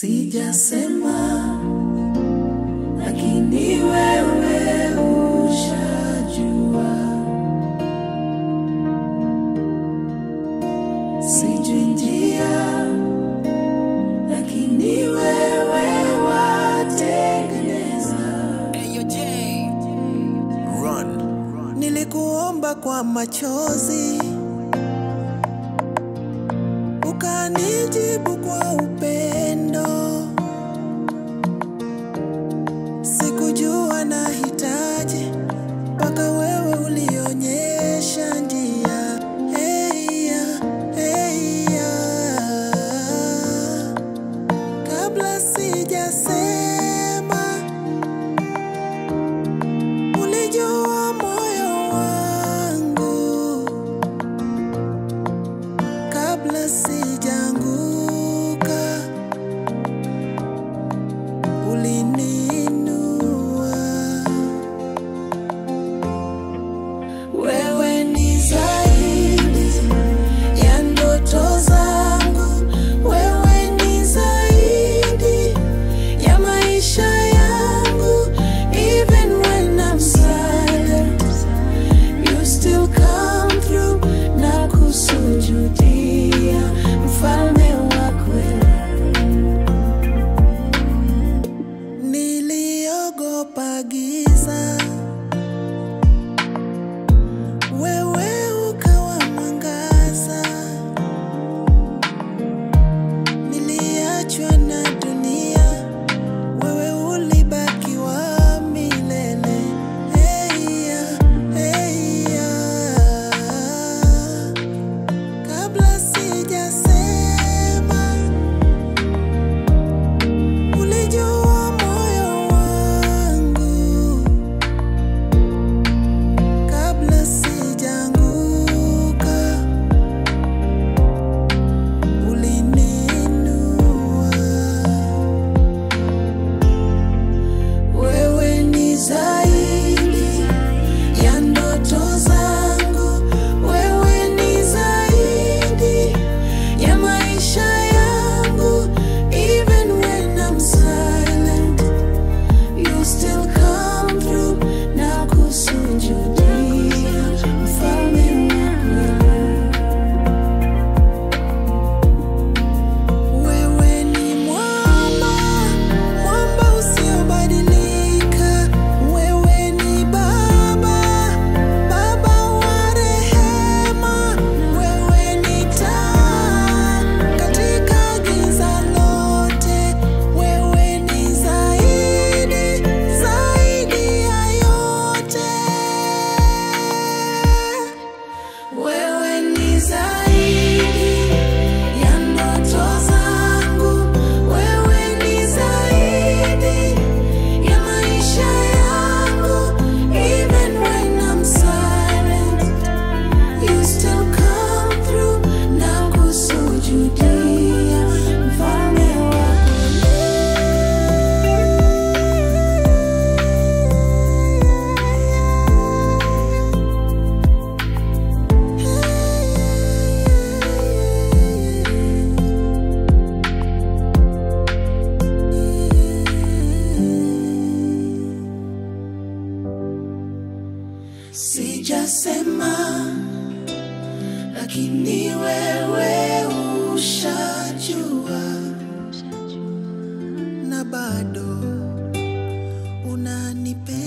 Sijasema, lakini wewe ushajua. Sijui njia, lakini wewe watengeneza. Run. Nilikuomba kwa machozi, ukanijibu kwa upendo. Sikujua nahitaji, mpaka wewe ulionyesha njia. Hey ya, hey ya. Kabla sijasema, ulijua moyo wangu. Kabla sijaanguka, ulininua. Wewe ni zaidi ya ndoto zangu. Wewe ni zaidi ya maisha yangu. Even when I'm silent, you still come through. Na kusujudia, mfalme wa kweli. Niliogopa giza, wewe ukawa mwangaza. Niliachwa na dunia, wewe ulibaki wa milele. Hey ya, hey ya. Kabla sijasema, ulijua moyo wangu. Kabla sijaanguka, ulininua. Wewe ni zaidi ya ndoto zangu. Wewe ni zaidi ya maisha yangu. Even when I'm silent, you still come through. Na kusujudia, mfalme wa kweli. Wewe ni mwamba, mwamba usiobadilika. Wewe ni Baba, Baba wa rehema. Wewe ni taa katika giza lote. Wewe ni zaidi, zaidi ya yote. Wewe ni zaidi ya ndoto zangu. Wewe ni zaidi ya maisha yangu. Even when I'm silent, you still come through. Na kusujudia, mfalme wa Sijasema, lakini wewe ushajua. Na bado unanipenda.